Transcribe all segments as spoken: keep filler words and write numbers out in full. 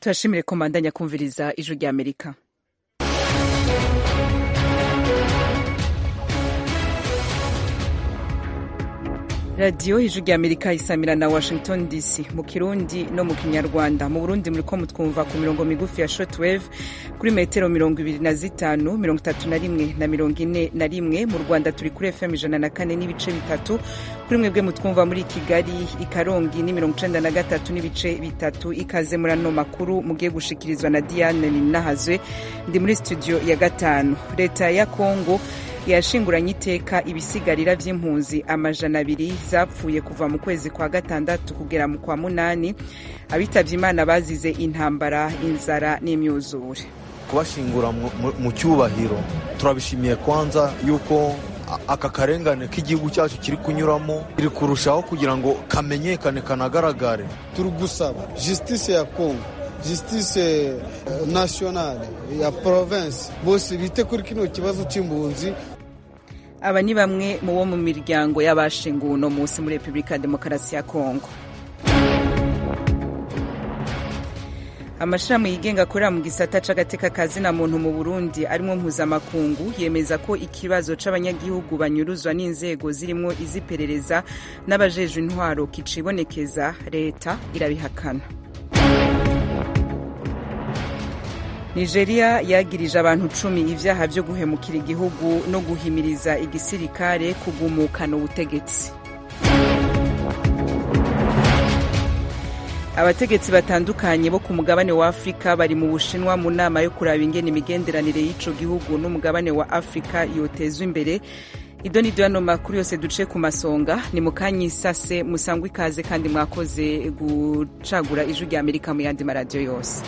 turashimire ko mbandanya kumviriza ijwi rya Amerika. radiyo ijwi rya Amerika isamira na Washington D C mu Kirundi no mu Kinyarwanda. Mu Burundi muriko mutwumva ku mirongo migufi ya shortwave kuri metero mirongo ibiri na zitanu, mirongo itatu na rimwe na mirongo ine na rimwe. Mu Rwanda turi kuri F M ijana na kane n'ibice bitatu. Kuri mwebwe mutwumva muri Kigali Ikarongi ni mirongo icenda na gatatu n'ibice bitatu. Ikaze muri ano makuru mugiye gushikirizwa na Diane Ninahazwe. Ndi muri studio ya gatanu. Leta ya Kongo yashinguranye iteka ibisigarira vy'impunzi amajana abiri zapfuye kuva mu kwezi kwa gatandatu kugera mu kwa munani, abitavye Imana bazize intambara, inzara n'imyuzure. Kubashingura mu cyubahiro turabishimiye kwanza yuko aka karengane k'igihugu cyacu kiri kunyuramo iri kurushaho kugira ngo kamenyekane kanagaragare. Turi gusaba justice ya Kongo, justice nationale ya province bose bite kuri kino kibazo c'impunzi. Aba ni bamwe mu bo mu miryango y'abashinguwe uno munsi muri Repubulika ya Demokarasi ya Kongo. Amashirahamwe yigenga akorera mu gisata c'agateka kazina muntu mu Burundi arimwo mpuzamakungu yemeza ko ikibazo c'abanyagihugu banyuruzwa n'inzego zirimwo iziperereza n'abajejwe intwaro kicibonekeza, leta irabihakana. Nigeria yagirije abantu cumi ivyaha vyo guhemukira igihugu no guhimiriza igisirikare kugumukana ubutegetsi. Abategetsi batandukanye bo ku mugabane wa Afrika bari mu Bushinwa mu nama yo kuraba ingene imigenderanire y'ico gihugu n'umugabane wa Afrika yotezwa imbere. Idoni Diano makuru yose duce ku masonga ni mukanyi sase musangwa ikaze kandi mwakoze gucagura ijwi rya Amerika mu yandi maradio yose.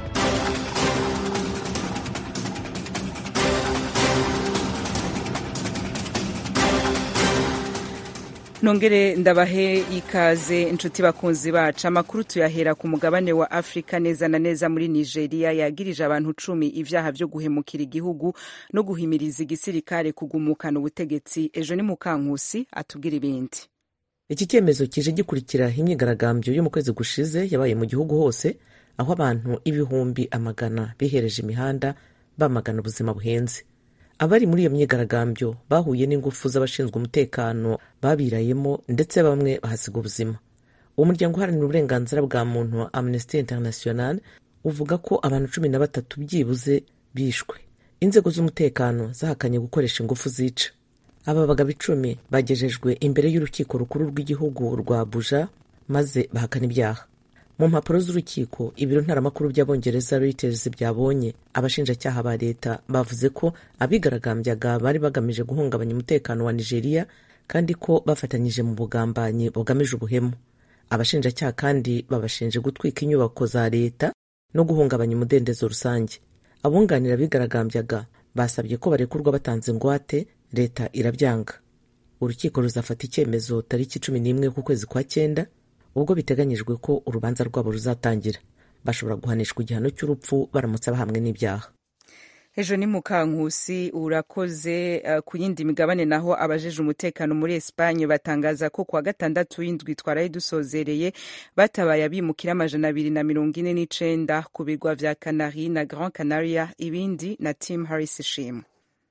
Nongere ndabahe ikaze inshuti bakunzi bacu. Amakuru tuyahera ku mugabane wa Afrika, neza na neza muri Nigeria yagirije abantu cumi ivyaha vyo guhemukira igihugu no guhimiriza igisirikare kugumukana ubutegetsi. Ejo ni Mukankusi atubwira ibindi. Iki cyemezo kije gikurikira imyigaragambyo yo mu kwezi gushize yabaye mu gihugu hose, aho abantu ibihumbi amagana bihereje imihanda bamagana ubuzima buhenze. Abari muri iyo myigaragambyo bahuye n'ingufu z'abashinzwe umutekano babirayemo ndetse bamwe bahasiga ubuzima. Umuryango uharanira uburenganzira bwa muntu Amnesty International uvuga ko abantu cumi na batatu byibuze bishwe. Inzego z'umutekano zahakanye gukoresha ingufu zica. Aba bagabo icumi bagejejwe imbere y'urukiko rukuru rw'igihugu rwa Abuja maze bahakana ibyaha. Mu mpapuro z'urukiko, ibiro ntaramakuru by'Abongereza Reuters byabonye abashinjacyaha ba leta bavuze ko abigaragambyaga bari bagamije guhungabanya umutekano wa Nigeria kandi ko bafatanyije mu bugambanyi bugamije ubuhemu. Abashinjacyaha kandi babashinje gutwika inyubako za leta no guhungabanya umudendezo rusange. Abunganira abigaragambyaga basabye ko barekurwa batanze ingwate, leta irabyanga. Urukiko ruzafata icyemezo tariki cumi n'imwe ku kwezi kwa cyenda, ubwo biteganyijwe ko urubanza rwabo ruzatangira. Bashobora guhanishwa igihano cy'urupfu baramutse bahamwe n'ibyaha. Ejo ni Mukankusi urakoze. Uh, ku yindi migabane naho abajeje umutekano muri Espagne batangaza ko kwa gatandatu w'indwi twaraye dusozereye batabaye abimukira amajana abiri na mirongo ine n'icenda ku bigwa vya Canary na Grand Canaria. Ibindi na Tim Harris Shim.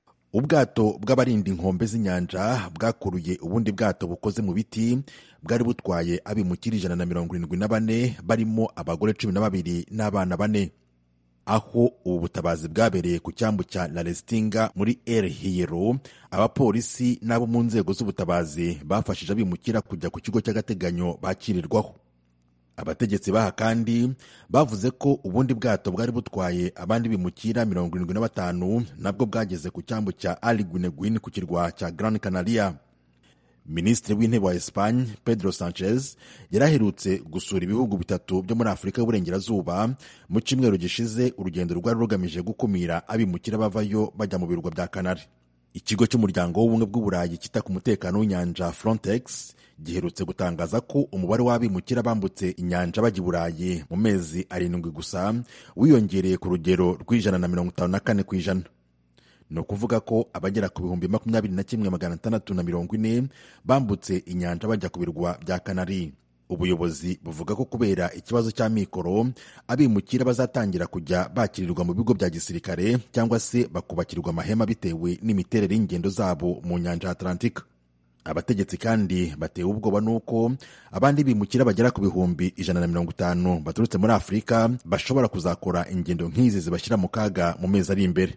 Ubwato bw'abarinda inkombe z'inyanja bwakuruye ubundi bwato bukoze mu biti bwari butwaye abimukira ijana na mirongo irindwi na bane barimo abagore cumi na babiri n'abana bane. Aho ubu butabazi bwabereye ku cyambu cya La Restinga muri El Hierro, abapolisi n'abo mu nzego z'ubutabazi bafashije abimukira kujya ku kigo cy'agateganyo bakirirwaho. Abategetsi baha kandi bavuze ko ubundi bwato bwari butwaye abandi bimukira mirongo irindwi na batanu nabwo bwageze ku cyambu cya Alguineguin ku kirwa cya Gran Canaria. Minisitiri w'intebe wa Espagne Pedro Sanchez yaraherutse gusura ibihugu bitatu byo muri Afurika y'Uburengerazuba mu cyumweru gishize, urugendo rwari rugamije gukumira abimukira bavayo bajya mu birwa bya Canary. Ikigo cy'umuryango w'ubumwe bw'Uburayi kita ku mutekano w'inyanja Frontex giherutse gutangaza ko umubare w'abimukira bambutse inyanja bajya i Burayi mu mezi arindwi gusa wiyongereye ku rugero rw'ijana na mirongo itanu na kane ku ijana. Ni ukuvuga ko abagera ku bihumbi makumyabiri na kimwe magana atandatu na mirongo ine bambutse inyanja bajya ku birwa bya Canary. ubuyobozi buvuga ko kubera ikibazo cya mikoro abimukira bazatangira kujya bakirirwa mu bigo bya gisirikare cyangwa se bakubakirwa amahema bitewe n'imiterere y'ingendo zabo mu nyanja ya Atlantika. Abategetsi kandi batewe ubwoba nuko abandi bimukira bagera ku bihumbi ijana na mirongo itanu baturutse muri Afurika bashobora kuzakora ingendo nk'izi zibashyira mu kaga mu mezi ari imbere.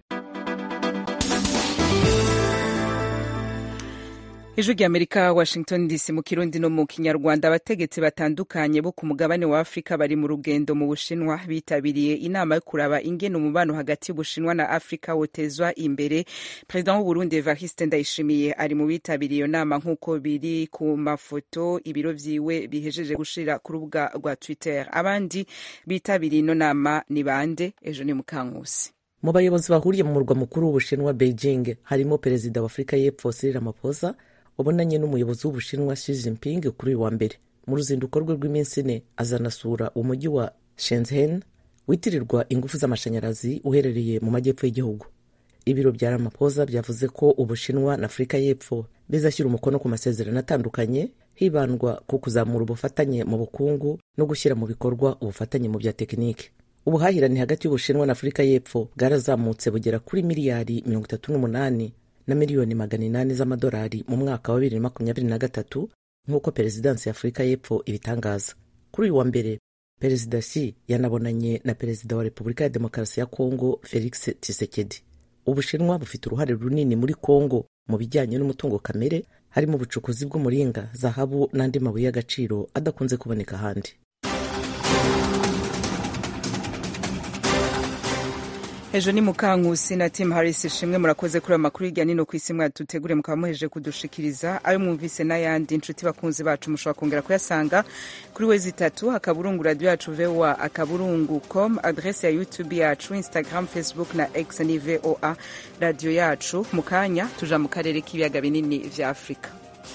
Ijwi ry'Amerika, Washington D C, mu Kirundi no mu Kinyarwanda. Abategetsi batandukanye bo ku mugabane wa Afrika bari mu rugendo mu Bushinwa bitabiriye inama yo kuraba ingene umubano hagati y'Ubushinwa na Afrika wotezwa imbere. President w'u Burundi Evariste Ndayishimiye ari mu bitabiriye iyo nama nk'uko biri ku mafoto ibiro vyiwe bihejeje gushira ku rubuga rwa Twitter. Abandi bitabiriye ino nama ni bande? Ejo ni Mukankusi. Mu bayobozi bahuriye mu murwa mukuru w'Ubushinwa Beijing harimo Perezida wa Afrika y'Epfo Cyril Ramaphosa ubonanye n'umuyobozi w'Ubushinwa Xi Jinping kuri uyu wa mbere. Mu ruzinduko rwe rw'iminsi ine azanasura umujyi wa Shenzhen witirirwa ingufu z'amashanyarazi uherereye mu majyepfo y'igihugu. Ibiro bya Ramaphosa byavuze ko Ubushinwa na Afrika y'Epfo bizashyira umukono ku masezerano atandukanye hibandwa ku kuzamura ubufatanye mu bukungu no gushyira mu bikorwa ubufatanye mu bya tekinike. Ubuhahirane hagati y'Ubushinwa na Afrika y'Epfo bwarazamutse bugera kuri miliyari mirongo itatu n'umunani na miliyoni magana inani z'amadolari mu mwaka wa bibiri na makumyabiri na gatatu nk'uko Perezidansi ya Afrika y'Epfo ibitangaza. Kuri uyu wa mbere Perezida Xi yanabonanye na Perezida wa Repubulika ya Demokarasi ya Kongo Felix Tshisekedi. Ubushinwa bufite uruhare runini muri Kongo mu bijyanye n'umutungo kamere, harimo ubucukuzi bw'umuringa, zahabu n'andi mabuye y'agaciro adakunze kuboneka ahandi. Ejo ni Mukankusi na Tim Harris. Shimwe murakoze kuri amakuru y'ijya nino ku isi mwatutegure mukaba muheje kudushikiriza. Ayo mwumvise n'ayandi inshuti bakunzi bacu mushobora kongera kuyasanga kuri wezi itatu akaburungu radio yacu V O A akaburungu com, adresse ya YouTube yacu, Instagram, Facebook na X ni V O A radio yacu. Mukanya tuja mu karere k'ibiyaga binini vya Afrika.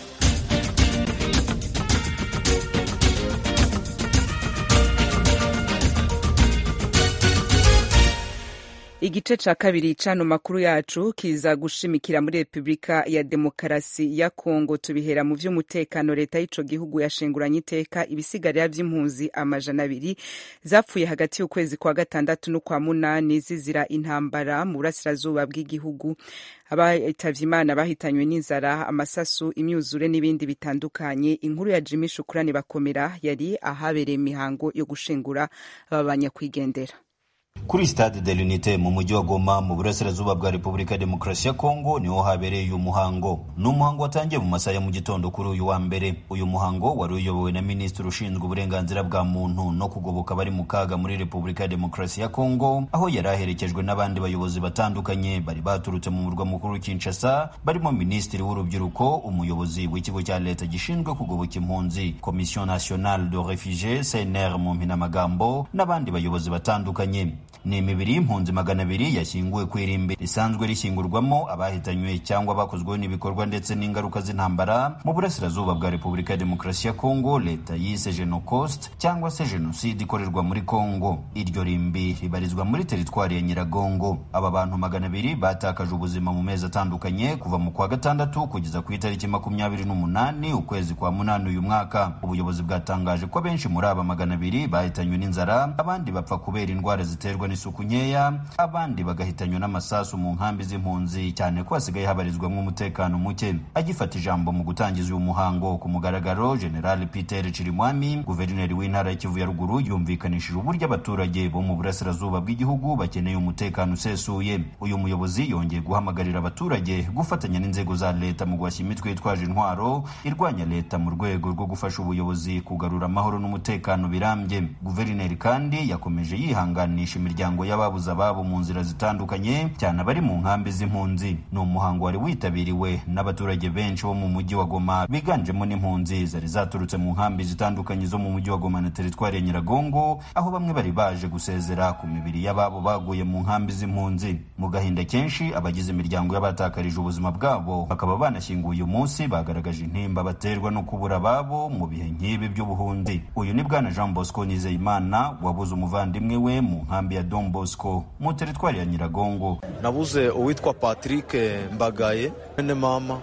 Igice ca kabiri cano makuru yacu kiza gushimikira muri Republika ya Demokarasi ya Kongo. Tubihera mu vy'umutekano. Leta y'ico gihugu yashenguranye iteka ibisigarira vy'impunzi amajana abiri zapfuye hagati y'ukwezi kwa gatandatu no kwa munani zizira intambara mu burasirazuba bw'igihugu. Abayitavye Imana bahitanywe n'inzara, amasasu, imyuzure n'ibindi bitandukanye. Inkuru ya Jimmy Shukrani Bakomera yari ahabereye imihango yo gushengura ababanya kwigendera. Kuri Stade de l'Unité mu mujyi wa Goma mu burasirazuba bwa Repubulika ya Demokarasi ya Kongo niho habereye uyu muhango. Ni umuhango watangiye mu masaha ya mu gitondo kuri uyu wa mbere. Uyu muhango wari uyobowe na Minisitiri ushinzwe uburenganzira bwa muntu no kugoboka bari mu kaga muri Repubulika ya Demokarasi ya Kongo, aho yari aherekejwe n'abandi bayobozi batandukanye bari baturutse mu murwa mukuru Kinshasa, barimo Minisitiri w'urubyiruko, umuyobozi w'ikigo cya leta gishinzwe kugoboka impunzi, Commission Nationale de Réfugiés C N R mu mpinamagambo, n'abandi bayobozi batandukanye. Ni imibiri y'impunzi magana abiri yashyinguwe ku irimbi risanzwe rishyingurwamo abahitanywe cyangwa bakozweho n'ibikorwa ndetse n'ingaruka z'intambara mu burasirazuba bwa Repubulika ya Demokarasi ya Kongo, leta yise Genocost cyangwa se Jenoside ikorerwa muri Kongo. Iryo rimbi ribarizwa muri teritwari ya Nyiragongo. Aba bantu magana abiri batakaje ubuzima mu mezi atandukanye kuva mu kwa gatandatu kugeza ku itariki makumyabiri n'umunani ukwezi kwa munani uyu mwaka. Ubuyobozi bwatangaje ko benshi muri aba magana abiri bahitanywe n'inzara, abandi bapfa kubera indwara ziterwa n'isuku nkeya, abandi bagahitanywa n'amasasu mu nkambi z'impunzi, cyane ko hasigaye habarizwamo umutekano muke. Agifata ijambo mu gutangiza uyu muhango ku mugaragaro, General Peter Chirimwami, guverineri w'intara y'Kivu ya ruguru, yumvikanishije uburyo abaturage bo mu burasirazuba bw'igihugu bakeneye umutekano usesuye. Uyu muyobozi yongeye guhamagarira abaturage gufatanya n'inzego za leta mu guhashya imitwe yitwaje intwaro irwanya leta mu rwego rwo gufasha ubuyobozi kugarura amahoro n'umutekano birambye. Guverineri kandi yakomeje yihanganisha imiryango y'ababuze ababo mu nzira zitandukanye, cyane abari mu nkambi z'impunzi. Ni umuhango wari witabiriwe n'abaturage benshi bo mu mujyi wa Goma, biganjemo n'impunzi zari zaturutse mu nkambi zitandukanye zo mu mujyi wa Goma na teritwari ya Nyiragongo, aho bamwe bari baje gusezera ku mibiri y'ababo baguye mu nkambi z'impunzi. Mu gahinda kenshi, abagize imiryango y'abatakarije ubuzima bwabo bakaba banashyinguye uyu munsi bagaragaje intimba baterwa no kubura ababo mu bihe nk'ibi by'ubuhundi. Uyu ni Bwana Jean Bosco Nizeyimana wabuze umuvandimwe we mu nkambi ya Don Bosco mu teritwari ya Nyiragongo. Nabuze uwitwa Patrick Mbagaye, nene mama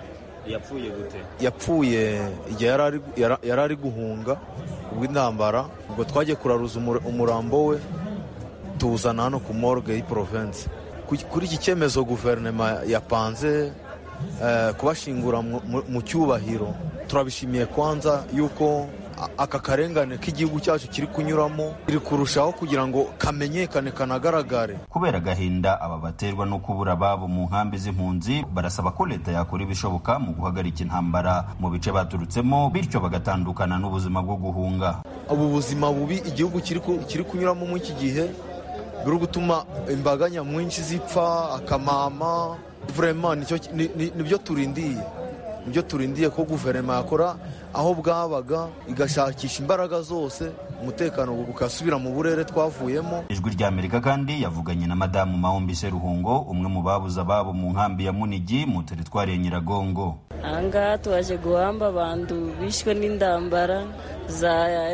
yapfuye gute? Yapfuye igihe yari ari guhunga ubw'intambara, ubwo twagiye kuraruza umurambo we tuwuzana hano ku morgue y'Province. Kuri iki cyemezo guverinoma yapanze kubashingura mu cyubahiro, turabishimiye kwanza yuko aka karengane k'igihugu cyacu kiri kunyuramo kiri kurushaho kugira ngo kamenyekane kanagaragare. Kubera agahinda aba baterwa no kubura ababo mu nkambi z'impunzi, barasaba ko leta yakora ibishoboka mu guhagarika intambara mu bice baturutsemo, bityo bagatandukana n'ubuzima bwo guhunga. Ubu buzima bubi igihugu kiri kunyuramo muri iki gihe biri gutuma imbaga nyamwinshi zipfa akamama. Vraiment nibyo turindiye nibyo turindiye ko guverinoma yakora aho bwabaga igashakisha imbaraga zose umutekano ukasubira mu burere twavuyemo. Ijwi rya Amerika kandi yavuganye na Madamu Mahombi Seruhungo, umwe mu babuze ababo mu nkambi ya Munigi mu teritwari ya Nyiragongo. Anga twaje guhamba abantu bishwe n'indambara za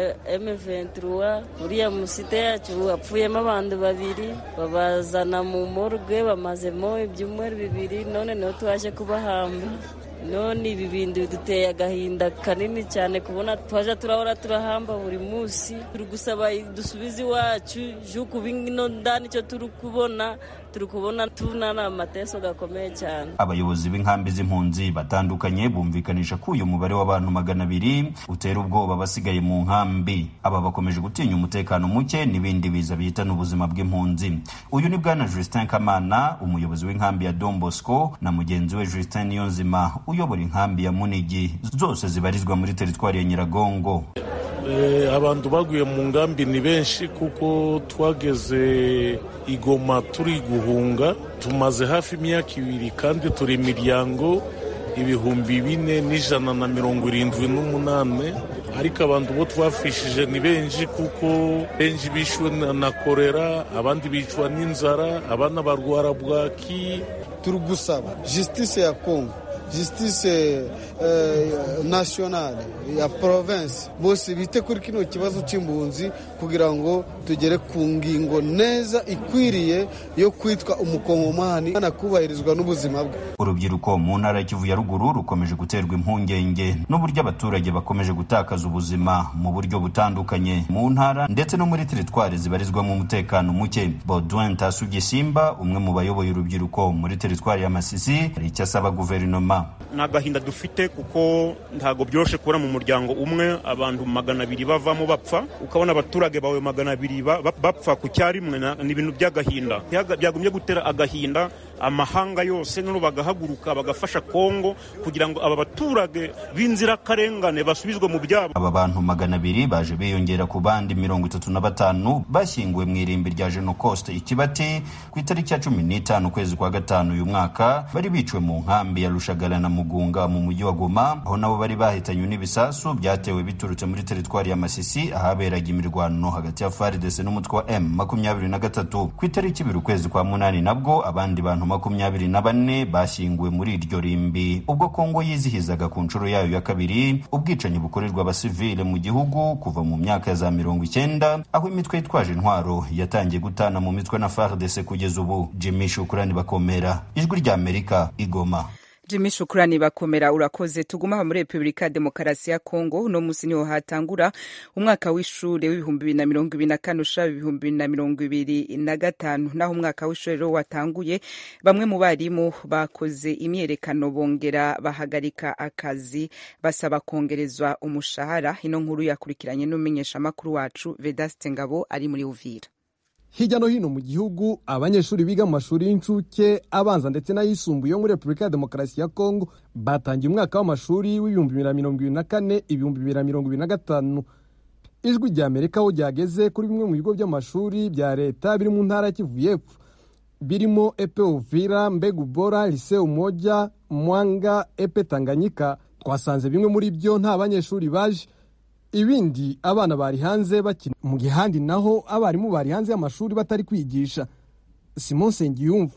M vingt-trois. Uriya musite yacu hapfuyemo abantu babiri, babazana mu morgue bamazemo ibyumweru bibiri, none niho twaje kubahamba. None ibi bintu biduteye agahinda kanini cyane kubona twaje turahora turahamba buri munsi. Turi gusaba dusubize iwacu juko bingino ndani cyo turi kubona turi kubona tunana amateso gakomeye cyane. Abayobozi b'inkambi z'impunzi batandukanye bumvikanisha ko uyu mubare w'abantu magana abiri utera ubwoba basigaye mu nkambi. Aba bakomeje gutinya umutekano muke n'ibindi biza bihitana ubuzima bw'impunzi. Uyu ni Bwana Justin Kamana, umuyobozi w'inkambi ya Don Bosco, na mugenzi we Justin Niyonzima uyobora inkambi ya Munigi, zose zibarizwa muri teritwari ya Nyiragongo. E, abantu baguye mu ngambi ni benshi kuko twageze Igoma turi guhunga, tumaze hafi imyaka ibiri kandi turi imiryango ibihumbi bine n'ijana na mirongo irindwi n'umunane, ariko abantu bo twafishije ni benshi kuko benshi bishwe na korera, abandi bicwa n'inzara, abana barwara bwaki. Turi gusaba justice ya Kongo, justice uh, nationale ya province bose bite kuri kino kibazo cy'impunzi kugira ngo tugere ku ngingo neza ikwiriye yo kwitwa umukongomani anakubahirizwa n'ubuzima bwe. Urubyiruko mu ntara ya Kivu ya ruguru rukomeje guterwa impungenge n'uburyo abaturage bakomeje gutakaza ubuzima mu buryo butandukanye mu ntara ndetse no muri teritwari zibarizwamo umutekano muke. Baudouin Tasugisimba, umwe mu bayoboye urubyiruko muri teritwari ya Masisi, ari icyo asaba guverinoma. Nagahinda dufite kuko ntago byoshe kubona mu muryango umwe abantu magana abiri bavamo bapfa, ukabona abaturage bawe magana abiri bapfa ku cyarimwe. Ni ibintu by'agahinda byagumye gutera agahinda amahanga yose, none bagahaguruka bagafasha Kongo kugira ngo aba baturage b'inzira karengane basubizwe mu byabo. Aba bantu magana abiri baje biyongera ku bandi mirongo itatu na batanu bashyinguwe mu irimbi rya Genocoste Ikibati ku itariki ya cumi n'itanu ukwezi kwa gatanu uyu mwaka, bari biciwe mu nkambi ya Rushagara na Mugunga mu mujyi wa Goma, aho nabo bari bahitanywe n'ibisasu byatewe biturutse muri teritwari ya Masisi ahaberaga imirwano hagati ya F A R D C n'umutwe wa M makumyabiri na gatatu. Ku itariki ibiri ukwezi kwa munani nabwo abandi bantu makumyabiri na bane bashyinguwe muri iryo rimbi, ubwo Kongo yizihizaga ku nshuro yayo ya kabiri ubwicanyi bukorerwa abasivile mu gihugu kuva mu myaka ya za mirongo icyenda, aho imitwe yitwaje intwaro yatangiye gutana mu mitwe na F A R D C kugeza ubu. Jimmy Shukrani Bakomera, Ijwi rya Amerika, Igoma. Jimmy Shukrani Bakomera, urakoze. Tuguma muri Republika ya Demokarasi ya Kongo. No musi niho hatangura umwaka w'ishure w'ibihumbi bibiri na mirongo ibiri na kane ushira ibihumbi bibiri na mirongo ibiri na gatanu. Naho umwaka w'ishure rero watanguye, bamwe mu barimu bakoze imyerekano bongera bahagarika akazi basaba kongerezwa umushahara. Ino nkuru yakurikiranye n'umenyesha makuru wacu Vedaste Ngabo ari muri Uvira. Hirya no hino mu gihugu abanyeshuri biga mu mashuri y'incuke, abanza ndetse n'ayisumbuye muri Republika ya Demokarasi ya Kongo batangiye umwaka w'amashuri w'ibihumbi bibiri na mirongo ibiri na kane ibihumbi bibiri na mirongo ibiri na gatanu. Ijwi rya Amerika aho ryageze kuri bimwe mu bigo by'amashuri bya leta biri mu ntara ya Kivu y'Epfo birimo Epe Uvira, Mbegu Bora, Lycée Umoja, Mwanga, Epe Tanganyika, twasanze bimwe muri byo nta banyeshuri baje, ibindi abana bari hanze bakina. Mu gihandi naho abarimu bari hanze y'amashuri batari kwigisha. Simon Sengiyumva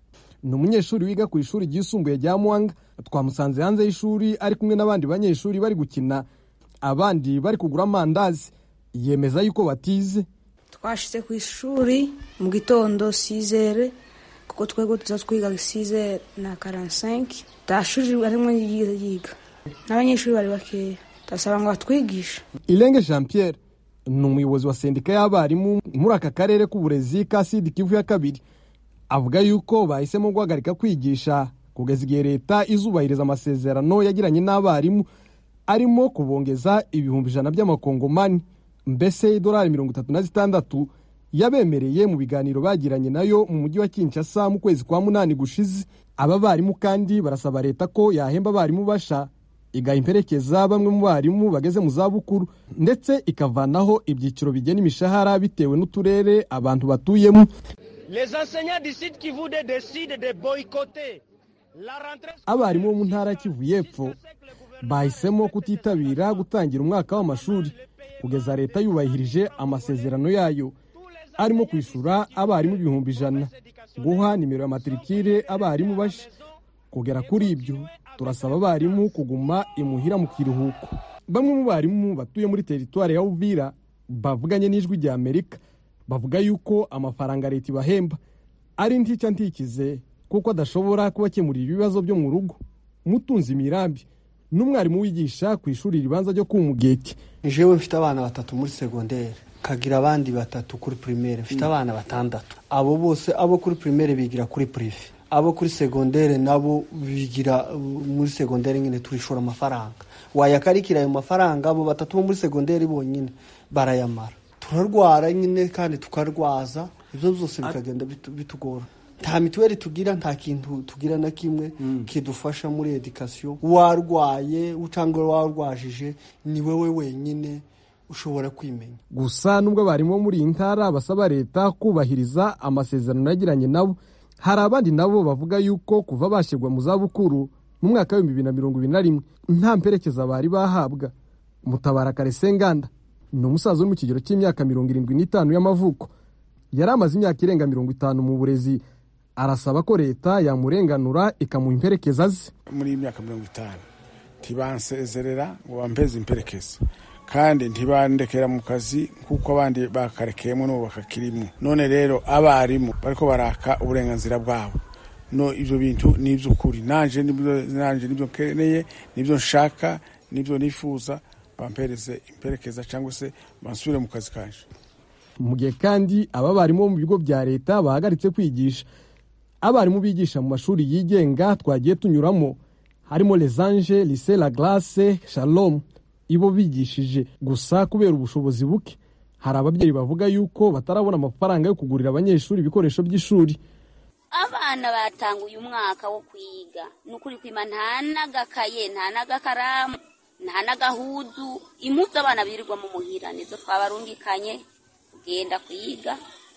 ni umunyeshuri wiga ku ishuri ryisumbuye rya Mwanga, twamusanze hanze y'ishuri ari kumwe n'abandi banyeshuri bari gukina, abandi bari kugura amandazi. Yemeza yuko batize. Twashyize ku ishuri mu gitondo sizere, kuko twego tuzatwiga size na quarante-cinq tashuri arimo yiga n'abanyeshuri bari bakeya tasaba ngo batwigisha. Ilenge Jean Pierre ni umuyobozi wa sendika y'abarimu muri aka karere k'uburezi ka Sud Kivu ya kabiri, avuga yuko bahisemo guhagarika kwigisha kugeza igihe leta izubahiriza amasezerano yagiranye n'abarimu arimo kubongeza ibihumbi ijana by'amakongomani, mbese idolari mirongo itatu na zitandatu yabemereye mu biganiro bagiranye nayo mu mujyi wa Kinshasa mu kwezi kwa munani gushize. Aba barimu kandi barasaba leta ko yahemba abarimu basha, igaha imperekeza bamwe mu barimu bageze mu zabukuru, ndetse ikavanaho ibyiciro bigena imishahara bitewe n'uturere abantu batuyemo. Abarimu bo mu ntara Kivu y'Epfo bahisemo kutitabira gutangira umwaka w'amashuri kugeza leta yubahirije amasezerano yayo arimo kwishura abarimu ibihumbi ijana, guha nimero ya matrikire abarimu basha. Kugera kuri ibyo turasaba abarimu kuguma imuhira mu kiruhuko. Bamwe mu barimu batuye muri teritwari ya Uvira bavuganye n'ijwi rya Amerika bavuga yuko amafaranga leta ibahemba ari ntica ntikize kuko adashobora kubakemurira ibibazo byo mu rugo. Mutunzi Mirambi n'umwarimu wigisha ku ishuri ribanza ryo kumugeti. Jewe mfite abana batatu muri secondaire, kagira abandi batatu kuri primaire, mfite abana batandatu. Abo bose abo kuri primaire bigira kuri privé, abo kuri secondaire nabo bigira muri secondaire nyine turishora amafaranga. Wayakarikira ayo mafaranga abo batatu bo muri secondaire bonyine barayamara. Turarwara nyine kandi tukarwaza, ibyo byose bikagenda bitugora. Nta mituweli tugira, nta kintu tugira na kimwe mm. kidufasha muri education. Warwaye ucangwe warwajije ni wewe wenyine ushobora kwimenya. Gusa nubwo barimo muri intara basaba leta kubahiriza amasezerano yagiranye nabo, hari abandi nabo bavuga yuko kuva bashirwa mu zabukuru mu mwaka wa bibiri na mirongo ibiri na rimwe nta mperekeza bari bahabwa. Mutabara Karesenganda ni umusaza wo mu kigero cy'imyaka mirongo irindwi n'itanu y'amavuko, yari amaze imyaka irenga mirongo itanu mu burezi. Arasaba ko leta yamurenganura ikamuha imperekeza ze. Muri imyaka mirongo itanu ntibansezerera ngo bampeze imperekeza, kandi ntibandekera mu kazi kuko abandi bakarekeyemo n'ubu bakakirimo. None rero abarimu bariko baraka uburenganzira bwabo. No, ibyo bintu ni iby'ukuri, nanje nibyo nanje nibyo keneye, nibyo nshaka, nibyo nifuza, bampereze imperekeza cyangwa se bansubire mu kazi kanje. Mu gihe kandi aba barimu mu bigo bya leta bahagaritse kwigisha, abarimu bigisha mu mashuri yigenga twagiye tunyuramo harimo Les Anges, Lycée La Glace, Shalom, ibo bigishije gusa kubera ubushobozi buke. Hari ababyeyi bavuga yuko batarabona amafaranga yo kugurira abanyeshuri ibikoresho by'ishuri. Abana batanguye umwaka wo kwiga, nukuri kwima nta nagakaye, nta nagakaramu, nta nagahuzu, impuzu abana birirwa mu muhira nizo twabarungikanye kugenda kwiga.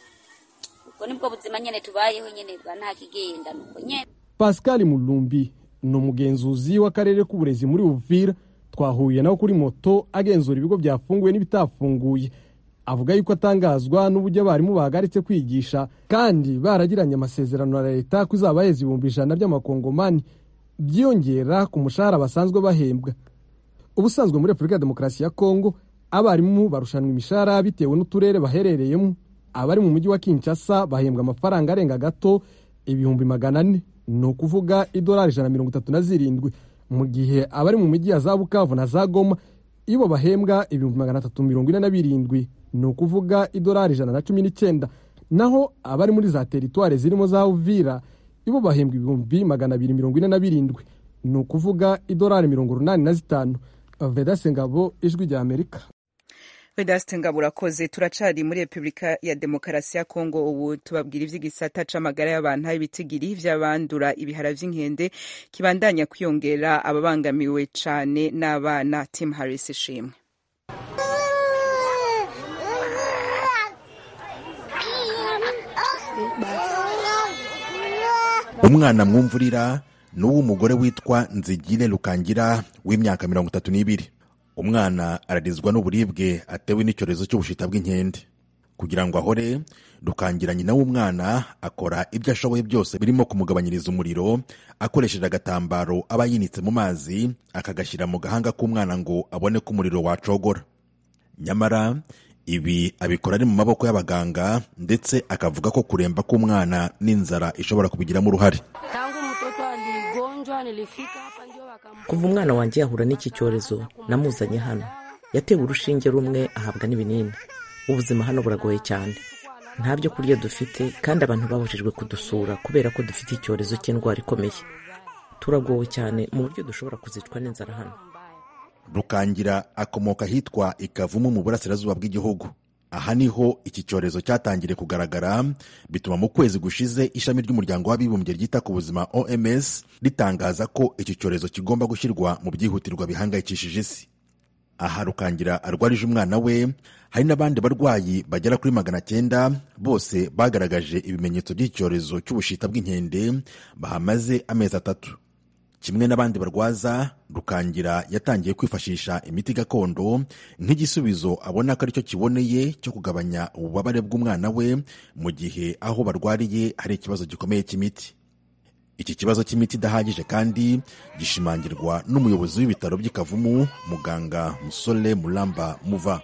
Uko nibwo buzima nyene tubayeho nyene bwa nta kigenda nuko nyene. Pascal Mulumbi no mugenzuzi w'akarere k'uburezi muri Uvira twahuye nawe kuri moto agenzura ibigo byafunguye n'ibitafunguye. Avuga yuko atangazwa n'uburyo abarimu bahagaritse kwigisha kandi baragiranye amasezerano na leta ko izabaheza ibihumbi ijana by'amakongomani byiyongera ku mushahara basanzwe bahembwa. Ubusanzwe muri Repubulika ya Demokarasi ya Kongo abarimu barushanwa imishahara bitewe n'uturere baherereyemo. Abari mu mujyi wa Kinshasa bahembwa amafaranga arenga gato ibihumbi magana ane, ni ukuvuga idolari ijana na mirongo itatu na zirindwi, mu gihe abari mu mujyi ya za Bukavu na za Goma ibo bahembwa ibihumbi magana atatu mirongo ine na birindwi, ni ukuvuga idolari ijana na cumi n'icyenda. Naho abari muri za teritwari zirimo za Uvira ibo bahembwa ibihumbi magana abiri mirongo ine na birindwi, ni ukuvuga idolari mirongo urunani na zitanu. Vedaste Ngabo, Ijwi rya Amerika. Vedaste Ngabo urakoze. Turacari muri Repubulika ya Demokarasi ya Kongo, ubu tubabwira ivy'igisata c'amagara y'abantu ibitigiri vy'abandura ibihara vy'inkende kibandanya kwiyongera ababangamiwe cane n'abana. Tim Harris ishimwe. Umwana mwumvurira n'uwo umugore witwa Nzigire Lukangira w'imyaka mirongo itatu n'ibiri. Umwana ararizwa n'uburibwe atewe n'icyorezo cy'ubushita bw'inkende. Kugira ngo ahore, Lukangira nyina w'umwana akora ibyo ashoboye byose birimo kumugabanyiriza umuriro akoresheje agatambaro aba yinitse mu mazi akagashyira mu gahanga k'umwana ngo abone ko umuriro wacogora. Nyamara ibi abikora ari mu maboko y'abaganga ndetse akavuga ko kuremba k'umwana n'inzara ishobora kubigiramo uruhare. Kuva umwana wanjye yahura n'iki cyorezo namuzanye hano, yatewe urushinge rumwe ahabwa n'ibinini. Ubuzima hano buragoye cyane, nta byo kurya dufite kandi abantu babujijwe kudusura kubera ko dufite icyorezo cy'indwara ikomeye. Turagowe cyane mu buryo dushobora kuzicwa n'inzara hano. Rukangira akomoka hitwa Ikavumu mu burasirazuba bw'igihugu. Aha niho iki cyorezo cyatangiriye kugaragara, bituma mu kwezi gushize ishami ry'umuryango w'abibumbye ryita ku buzima O M S ritangaza ko iki cyorezo kigomba gushyirwa mu byihutirwa bihangayikishije isi. Aha Rukangira arwarije umwana we, hari n'abandi barwayi bagera kuri magana cyenda, bose bagaragaje ibimenyetso by'icyorezo cy'ubushita bw'inkende bahamaze amezi atatu. Kimwe n'abandi barwaza, Rukangira yatangiye kwifashisha imiti gakondo nk'igisubizo abona ko aricyo kiboneye cyo kugabanya ububabare bw'umwana we mu gihe aho barwariye hari ikibazo gikomeye cy'imiti. Iki kibazo cy'imiti idahagije kandi gishimangirwa n'umuyobozi w'ibitaro by'Ikavumu, muganga Musole Mulamba Muva.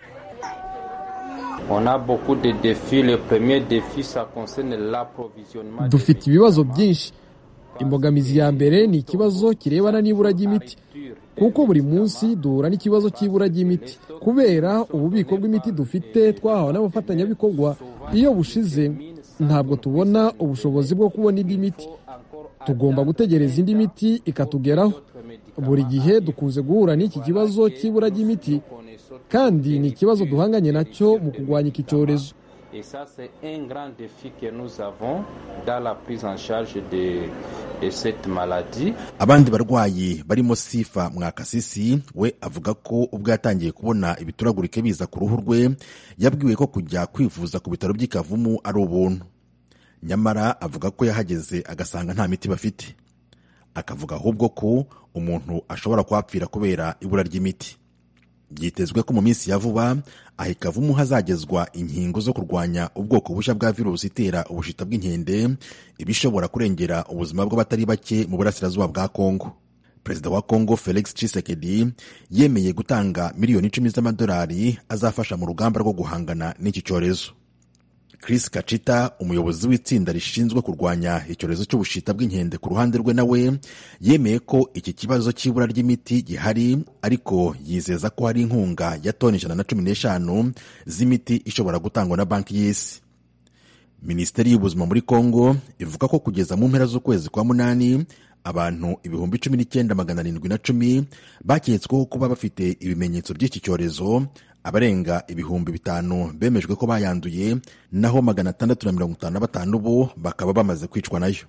Dufite ibibazo byinshi. Imbogamizi ya mbere ni ikibazo kirebana n'ibura ry'imiti, kuko buri munsi duhura n'ikibazo cy'ibura ry'imiti kubera ububiko bw'imiti dufite twahawe n'abafatanyabikorwa. Iyo bushize ntabwo tubona ubushobozi bwo kubona indi miti, tugomba gutegereza indi miti ikatugeraho. Buri gihe dukunze guhura n'iki kibazo cy'ibura ry'imiti kandi ni ikibazo duhanganye nacyo mu kurwanya iki cyorezo. Et ça, c'est un grand défi que nous avons dans la prise en charge de, de cette maladie. Abandi barwayi barimo Sifa Mwakasisi we avuga ko ubwo yatangiye kubona ibituragurike biza ku ruhu rwe yabwiwe ko kujya kwivuza ku bitaro by'Ikavumu ari ubuntu. Nyamara avuga ko yahageze agasanga nta miti bafite. Akavuga ahubwo ko umuntu ashobora kwapfira kubera ibura ry'imiti. Byitezwe ko mu minsi ya vuba aha Ikavumu hazagezwa inkingo zo kurwanya ubwoko bushya bwa virusi itera ubushita bw'inkende ibishobora kurengera ubuzima bw'abatari bake mu burasirazuba bwa Kongo. Perezida wa Kongo Felix Tshisekedi yemeye gutanga miliyoni icumi z'amadolari azafasha mu rugamba rwo guhangana n'iki cyorezo. Chris Kachita, umuyobozi w'itsinda rishinzwe kurwanya icyorezo cy'ubushita bw'inkende ku ruhande rwe, nawe yemeye ko iki kibazo cy'ibura ry'imiti gihari, ariko yizeza ko hari inkunga ya toni ijana na cumi n'eshanu z'imiti ishobora gutangwa na banki y'isi. Minisiteri y'ubuzima muri Kongo ivuga ko kugeza mu mpera z'ukwezi kwa munani abantu ibihumbi cumi n'icyenda magana arindwi na cumi baketsweho kuba bafite ibimenyetso by'iki cyorezo, abarenga ibihumbi bitanu bemejwe ko bayanduye, naho magana atandatu na mirongo itanu na batanu bo bakaba bamaze kwicwa nayo.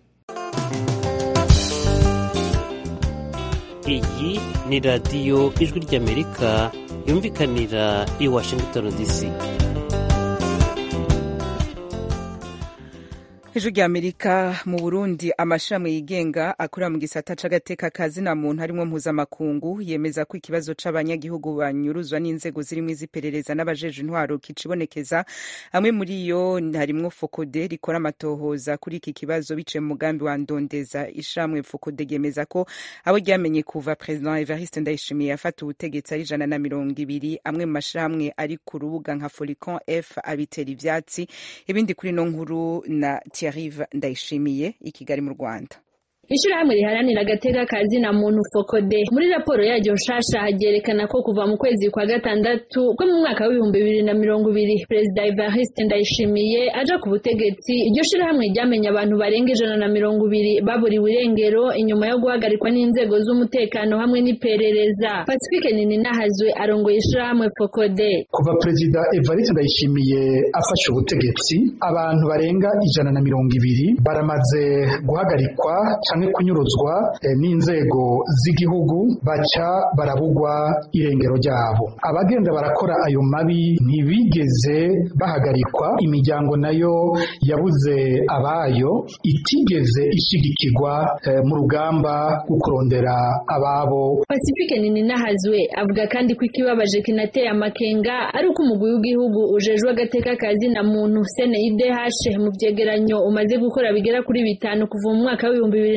Iyi ni radiyo Ijwi ry'Amerika yumvikanira i Washington D C. Ijwi ry'Amerika mu Burundi, amashami yigenga akorera mu gisata c'agateka kazina muntu harimo mpuzamakungu yemeza ko ikibazo c'abanyagihugu banyuruzwa n'inzego zirimo iz'iperereza n'abajeje intwaro kicibonekeza. Amwe muri yo harimo Fokode rikora amatohoza kuri iki kibazo biciye mu mugambi wa Ndondeza. Ishamwe Fokode yemeza ko abo ryamenye kuva President Evariste Ndayishimiye afata ubutegetsi ari ijana na mirongo ibiri. Amwe mu mashamwe ari ku rubuga nka Folicon F abitera ivyatsi. Ibindi kuri no nkuru na Thierry Ndayishimiye i Kigali mu Rwanda. Ishirahamwe riharanira agateka kazina muntu Fokode muri raporo yaryo nshasha hagerekana ko kuva mu kwezi kwa gatandatu ko mu mwaka w'ibihumbi bibiri na mirongo ibiri Perezida Evariste Ndayishimiye aja ku butegetsi, iryo shirahamwe ryamenye abantu barenga ijana na mirongo ibiri baburiwe irengero inyuma yo guhagarikwa n'inzego z'umutekano hamwe n'iperereza. Pacifique Nininahazwe arongoye ishirahamwe Fokode. Kuva Perezida Evariste Ndayishimiye afashe ubutegetsi, abantu barenga ijana na mirongo ibiri baramaze guhagarikwa kunyuruzwa eh, n'inzego z'igihugu baca barabugwa irengero ryabo. Abagenda barakora ayo mabi ntibigeze bahagarikwa, imiryango nayo yabuze abayo itigeze ishigikirwa eh, mu rugamba rwo kurondera ababo. Pacifique Nininahazwe avuga kandi ko ikibabaje kinateye amakenga ari uko umugwi w'igihugu ujejwe agateka kazina muntu C N I D H mu byegeranyo umaze gukora bigera kuri bitanu kuva mu mwaka w'ibihumbi bibiri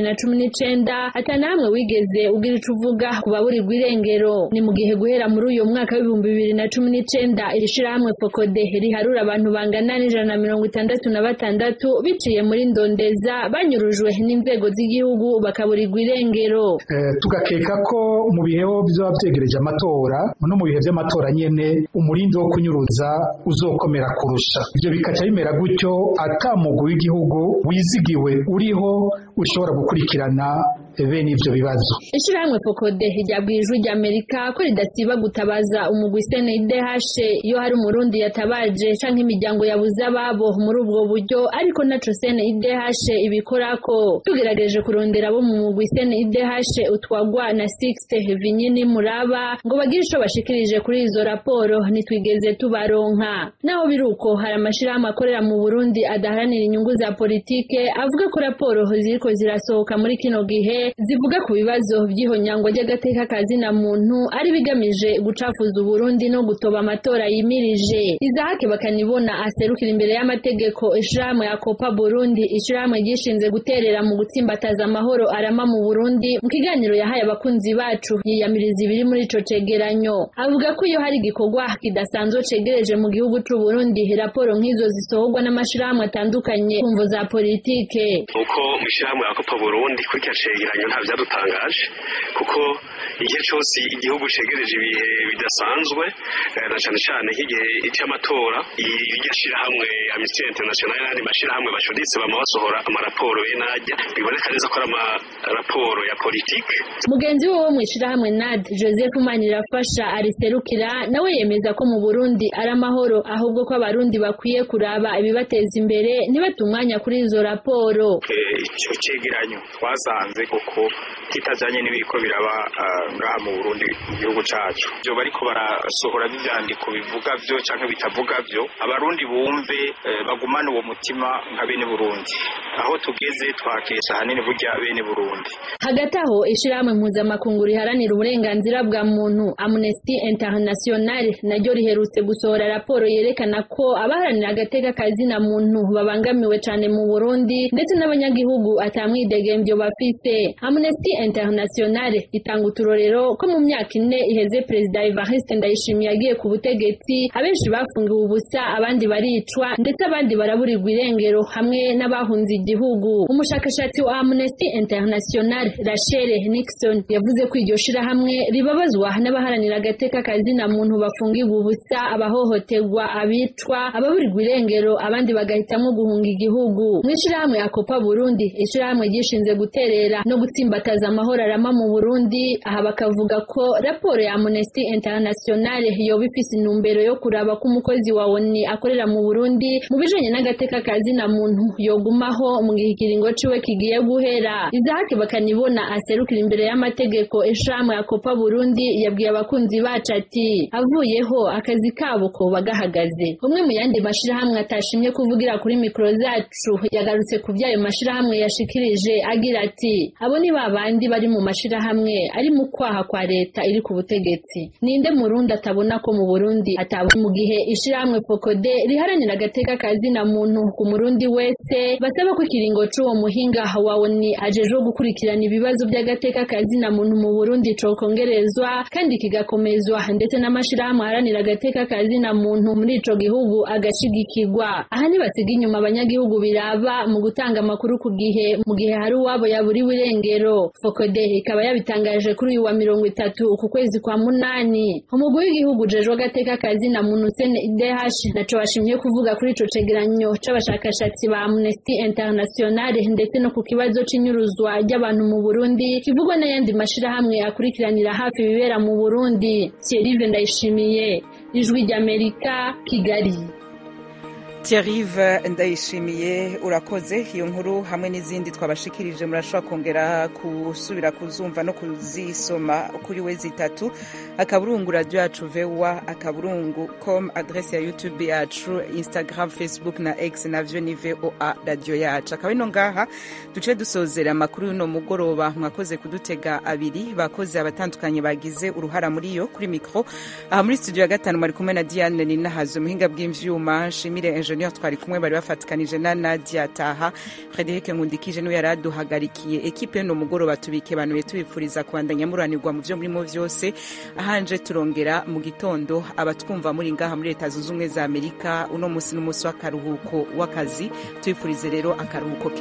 na cumi n'icenda atana hamwe wigeze ugira ico uvuga ku baburirwa irengero. Ni mu gihe guhera muri uyu mwaka w'ibihumbi bibiri na cumi n'icenda iri shirahamwe Focode riharura abantu bangana n'ijana na mirongo itandatu na batandatu biciye muri ndondeza banyurujwe n'inzego z'igihugu bakaburirwa irengero. Eh, tugakeka ko mu bihe byo byegereje amatora no mu bihe by'amatora nyene umurindi wo kunyuruza uzokomera kurusha. Ibyo bikaca bimera gutyo atamugwi w'igihugu wizigiwe uriho ushobora gukurikirana bene ivyo bibazo. Ishirahamwe Focode ryabwiye ijwi ry'Amerika ko ridasiba gutabaza umugwi C N I D H iyo hari umurundi yatabaje canke imiryango yabuze ababo muri ubwo buryo, ariko naco C N I D H ibikorako. Tugerageje kurondera abo mu mugwi C N I D H utwagwa na Sixte Vinyini Muraba ngo bagire ico bashikirije kuri izo raporo nitwigeze tubaronka. Naho biruko hari amashirahamwe akorera mu Burundi adaharanira inyungu za politike avuga ko raporo ziriko zirasohoka muri kino gihe zivuga ku bibazo by'ihonyangwa ry'agateka kazina muntu ari bigamije gucafuza Uburundi no gutoba amatora yimirije. Izahake bakanibona aserukira imbere y'amategeko ishirahamwe ya Copa Burundi, ishirahamwe gishinze guterera mu gutsimbataza amahoro arama mu Burundi, mu kiganiro yahaye abakunzi bacu yiyamiriza ibiri muri ico cegeranyo. Avuga ko iyo hari igikorwa kidasanzwe cegereje mu gihugu c'u Burundi raporo nk'izo zisohorwa n'amashirahamwe atandukanye kumvo za politike. Uko mu ishirahamwe ya Copa Burundi kuri cegeranyo nta vyadutangaje kuko igihe cyose igihugu cegereje ibihe bidasanzwe na cyane cyane nk'igihe cy'amatora iryo hamwe Amnesty International n'andi mashirahamwe bashuditse bama basohora amaraporo y'inajya biboneka neza ko ari amaraporo ya politike. Mugenzi wo mu ishirahamwe N A D Joseph Manirafasha ariserukira nawe yemeza ko mu Burundi ari amahoro ahubwo ko abarundi bakwiye kuraba ibibateza imbere ntibatumwanya kuri izo raporo. Icyo cegeranyo twasanze koko kitajanye n'ibiko biraba ngaha mu Burundi mu gihugu cacu. Byo bariko barasohora ivyandiko bivuga vyo canke bitavuga vyo, abarundi bumve bagumana uwo mutima nka bene Burundi. Aho tugeze twakesha hanini burya bene Burundi. Hagati aho ishirahamwe mpuzamakungu riharanira uburenganzira bwa muntu Amnesty International naryo riherutse gusohora raporo yerekana ko abaharanira agateka kazina muntu babangamiwe cane mu Burundi ndetse n'abanyagihugu atamwidegembyo bafite. Amnesty International itanga uturorero ko mu myaka ine iheze Perezida Evariste Ndayishimiye yagiye ku butegetsi abenshi bafungiwe ubusa, abandi baricwa ndetse abandi baraburirwa irengero hamwe n'abahunze igihugu. Umushakashatsi wa Amnesty International Rachel Nixon yavuze ko iryo shirahamwe ribabazwa n'abaharanira agateka kazina muntu bafungirwa ubusa, abahohoterwa, abicwa, ababurirwa irengero, abandi bagahitamwo guhunga igihugu. Mu ishirahamwe ya Copa Burundi, ishirahamwe gishinze guterera no gutsimbataza amahoro arama mu Burundi, aha bakavuga ko raporo ya Amnesty International yoba ifise intumbero yo kuraba ko umukozi wa O N U akorera mu Burundi mu bijanye n'agateka kazina muntu yogumaho mu gihe ikiringo ciwe kigiye guhera. Izahake bakanibona aserukira imbere y'amategeko ishirahamwe ya Copa Burundi yabwiye abakunzi bacu ati avuyeho akazi kabo ko bagahagaze. Umwe mu yandi mashirahamwe atashimye kuvugira kuri mikro zacu yagarutse ku byayo mashirahamwe yashikirije agira ati abo ni babandi bari mu mashirahamwe ari mu kwaha kwa leta iri ku butegetsi. Ninde murundi atabona ko mu Burundi ataba mu gihe ishirahamwe Focode riharanira agateka kazina muntu ku murundi wese basaba ko ikiringo c'uwo muhinga wa O N U ajejwe gukurikirana ibibazo by'agateka kazina muntu mu Burundi cokongerezwa kandi kigakomezwa ndetse n'amashirahamwe aharanira agateka kazina muntu muri ico gihugu agashigikirwa. Aha ni basiga inyuma abanyagihugu biraba mu gutanga amakuru ku gihe mu gihe hari uwabo yaburiwe irengero. Focode ikaba yabitangaje kuri uyu wa mirongo itatu ku kwezi kwa munani. Umugwi w'igihugu ujejwe agateka kazina muntu C N I D H naco bashimye kuvuga kuri ico cegeranyo c'abashakashatsi ba Amnesty International ndetse no ku kibazo c'inyuruzwa ry'abantu mu Burundi kivugwa n'ayandi mashirahamwe akurikiranira hafi ibibera mu Burundi. Thierry Ndayishimiye, Ijwi ry'Amerika, Kigali. Thierry Ndayishimiye urakoze. Iyo nkuru hamwe n'izindi twabashikirije murashobora kongera kusubira kuzumva no kuzisoma kuri wezi itatu akaburungu radio yacu vewa akaburungu com, adresse ya YouTube yacu, Instagram, Facebook na X navyo ni V O A radio yacu. Akaba ino ngaha duce dusozera amakuru no mugoroba. Mwakoze kudutega abiri, bakoze abatandukanye bagize uruhara muri yo. Kuri mikro aha muri studio ya gatanu mwari kumwe na Diane Ninahazo, muhinga bw'imvyuma Shimire Ingenieur twari kumwe bari bafatikanije na Nadia Taha. Frederic Nkundikije niwe yaraduhagarikiye. Ekipe no mugoroba tubike banuye tubifuriza kubandanya muranirwa mu byo murimo byose. Ahanje turongera mu gitondo abatwumva muri ngaha muri Leta Zunze Ubumwe za Amerika uno musi n'umunsi w'akaruhuko w'akazi. Tubifurize rero akaruhuko